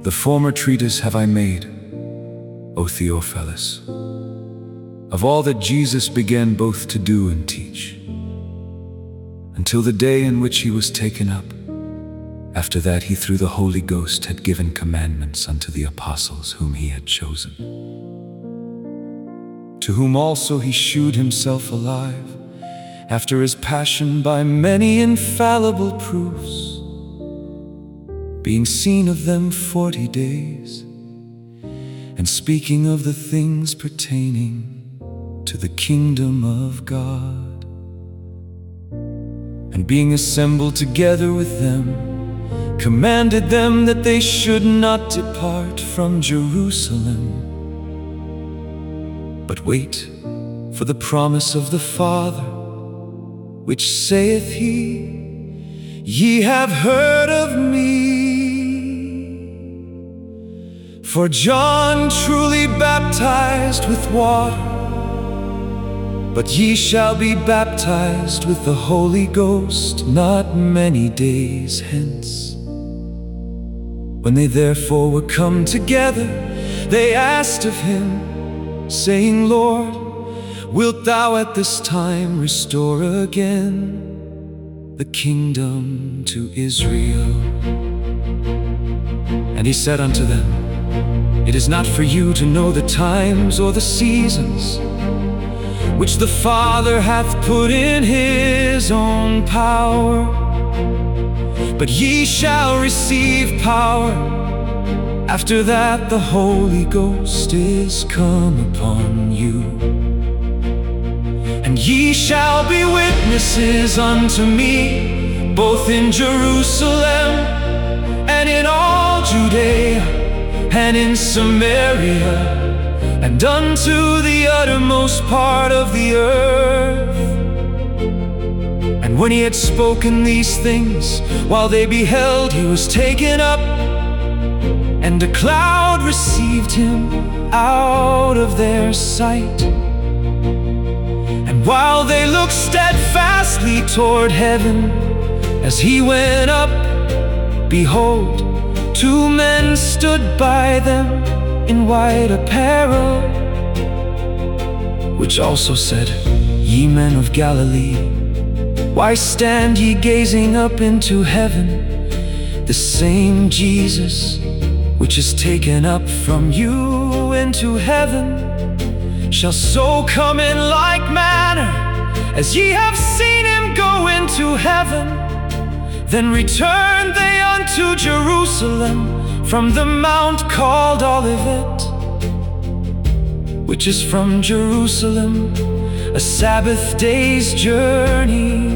The former treatise have I made, O Theophilus, of all that Jesus began both to do and teach, until the day in which he was taken up. After that he through the Holy Ghost had given commandments unto the apostles whom he had chosen, to whom also he shewed himself alive after his passion by many infallible proofs, being seen of them 40 days, and speaking of the things pertaining to the kingdom of God. And being assembled together with them, commanded them that they should not depart from Jerusalem, but wait for the promise of the Father, which saith he, Ye have heard of me. For John truly baptized with water, but ye shall be baptized with the Holy Ghost not many days hence. When they therefore were come together, they asked of him, saying, Lord, wilt thou at this time restore again the kingdom to Israel? And he said unto them, It is not for you to know the times or the seasons which the Father hath put in his own power, but ye shall receive power after that the Holy Ghost is come upon you. And ye shall be witnesses unto me, both in Jerusalem and in all Judea and in Samaria, and unto the uttermost part of the earth. And when he had spoken these things, while they beheld, he was taken up, and a cloud received him out of their sight. And while they looked steadfastly toward heaven, as he went up, behold, 2 men stood by them in white apparel, which also said, Ye men of Galilee, why stand ye gazing up into heaven? The same Jesus, which is taken up from you into heaven, shall so come in like manner as ye have seen him go into heaven. Then returned they unto Jerusalem from the mount called Olivet, which is from Jerusalem a Sabbath day's journey.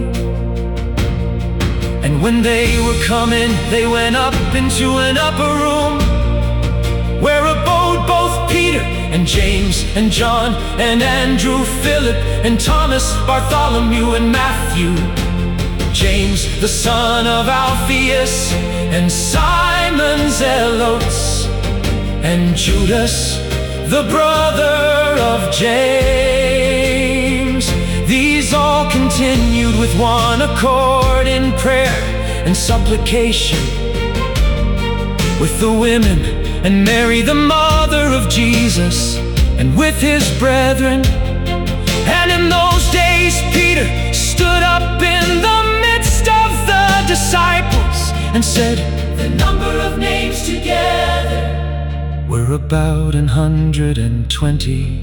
And when they were come in, they went up into an upper room, where abode both Peter and James and John and Andrew, Philip and Thomas, Bartholomew and Matthew, James the son of Alphaeus, and Simon Zelotes, and Judas the brother of James. These all continued with one accord in prayer and supplication with the women, and Mary the mother of Jesus, and with his brethren. And in those days Peter stood up in the midst of the disciples and said, The number of names together were about 120.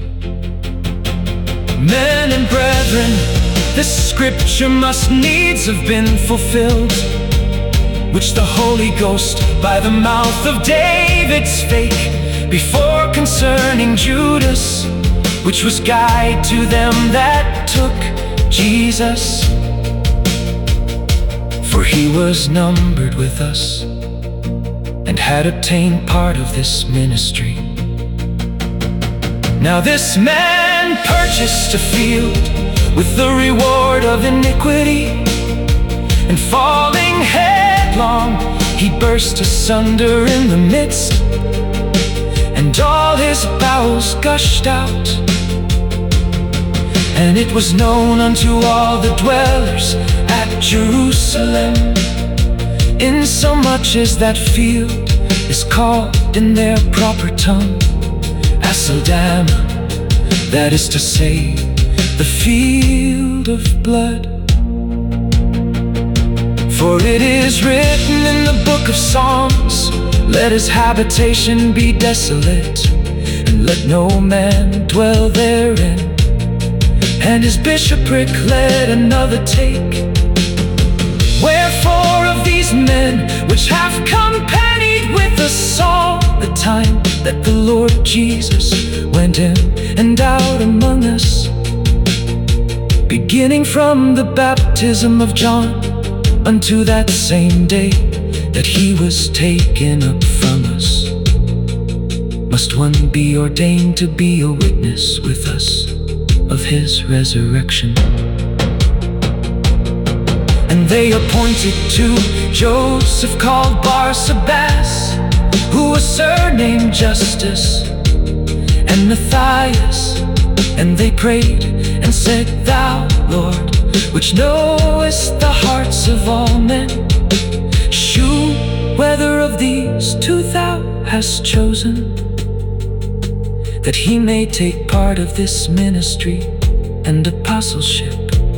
Men and brethren, this scripture must needs have been fulfilled, which the Holy Ghost by the mouth of David spake before concerning Judas, which was guide to them that took Jesus. For he was numbered with us, and had obtained part of this ministry. Now this man purchased a field with the reward of iniquity, and falling headlong, he burst asunder in the midst, and all his bowels gushed out. And it was known unto all the dwellers at Jerusalem, insomuch as that field is called in their proper tongue Asaldam, that is to say, the field of blood. For it is written in the book of Psalms, let his habitation be desolate, and let no man dwell therein. And his bishopric let another take. Wherefore of these men which have companied with us all the time that the Lord Jesus went in and out among us, beginning from the baptism of John unto that same day that he was taken up from us, must one be ordained to be a witness with us of his resurrection. And they appointed to Joseph called Barsabas, who was surnamed Justus, and Matthias. And they prayed and said, Thou, Lord, which knowest the hearts of all men, shew whether of these two thou hast chosen, that he may take part of this ministry and apostleship,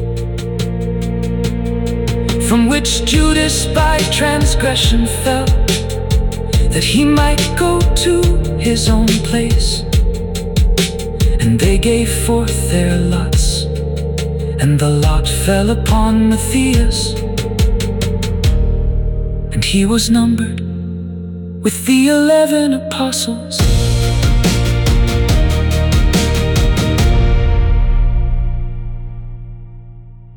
from which Judas by transgression fell, that he might go to his own place. And they gave forth their lots, and the lot fell upon Matthias, and he was numbered with the 11 apostles.